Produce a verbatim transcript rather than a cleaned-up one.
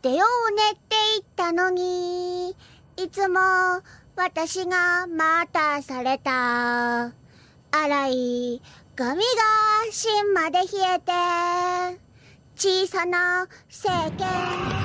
出ようねって言ったのに、いつも私が待たされた。粗い髪が芯まで冷えて、小さな政権